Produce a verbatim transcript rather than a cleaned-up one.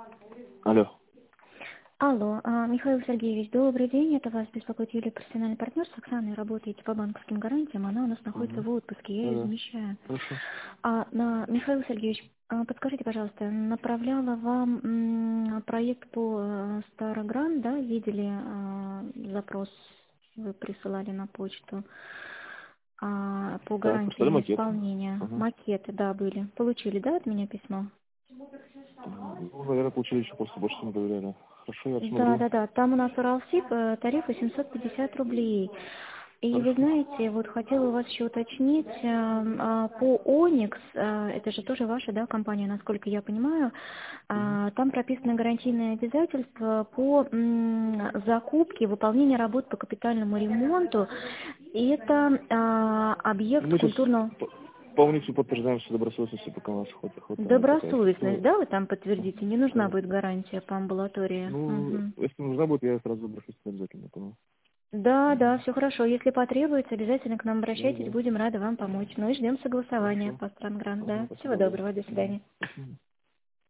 Алло. Алло, а, Михаил Сергеевич, добрый день. Это вас беспокоит Юлия, профессиональный партнер. С Оксаной работаете по банковским гарантиям. Она у нас находится Угу. в отпуске, я ее Да-да. замещаю. Хорошо. А, на, Михаил Сергеевич, а, подскажите, пожалуйста, направляла вам м, проект по э, Старогран, да, видели а, запрос, вы присылали на почту а, по Так, гарантии поставили на макет. исполнение. Ага. Макеты, да, были. Получили, да, от меня письмо? Ну, наверное, получили еще просто больше не проверяли. Хорошо, я Да, посмотрю. да, да. Там у нас Уралсиб, э, тариф восемьсот пятьдесят рублей. И вы Хорошо. знаете, вот хотела у вас еще уточнить, э, а, по Оникс, э, это же тоже ваша, да, компания, насколько я понимаю, Угу. а, там прописаны гарантийные обязательства по м, закупке, выполнению работ по капитальному ремонту. И это а, объект Мы сейчас культурного... полностью подтверждаем всю добросовестность, пока у нас хватает, хватает пока. Если Добросовестность, что, да, вы там подтвердите? Не нужна да. будет гарантия по амбулатории? Ну, Мгм. если нужна будет, я сразу обращусь обязательно, понял. Да, да, Угу. все хорошо. Если потребуется, обязательно к нам Да, обращайтесь, да. будем рады вам помочь. Ну и ждем согласования Хорошо. по Странгран, Ага, да. спасибо Всего огромное. доброго, до Угу. свидания. Спасибо.